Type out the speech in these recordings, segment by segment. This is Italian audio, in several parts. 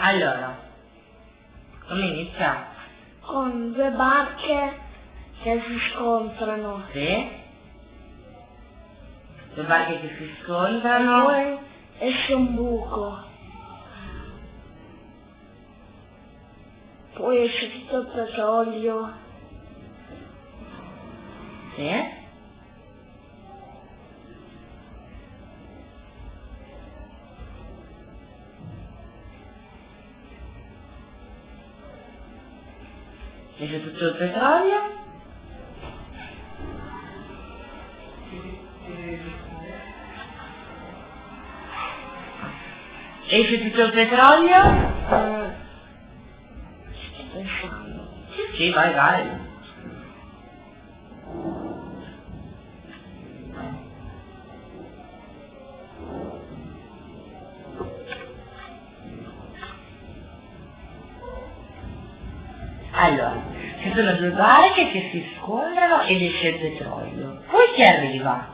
Allora, come inizia? Con due barche che si scontrano. Sì. Le barche che si E scontrano. poi esce un buco. Poi esce tutto il petrolio. Sì. Esce tutto il petrolio. Esce tutto il petrolio. Sto pensando. Sì, vai, vai. Allora, ci sono due barche che si scontrano ed esce il petrolio. Poi chi arriva?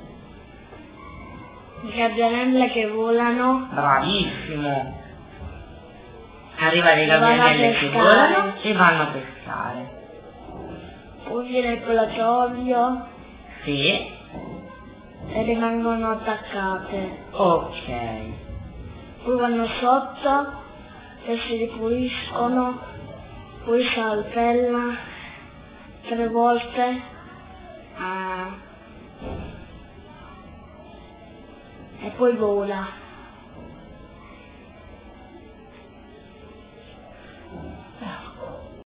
Le gabbianelle che volano. Bravissimo! Arriva le Vanno a gabbianelle che pescare. volano e vanno a pescare. Poi viene il petrolio Sì, e rimangono attaccate. ok. Poi vanno sotto e si ripuliscono, poi saltella 3 volte e poi vola.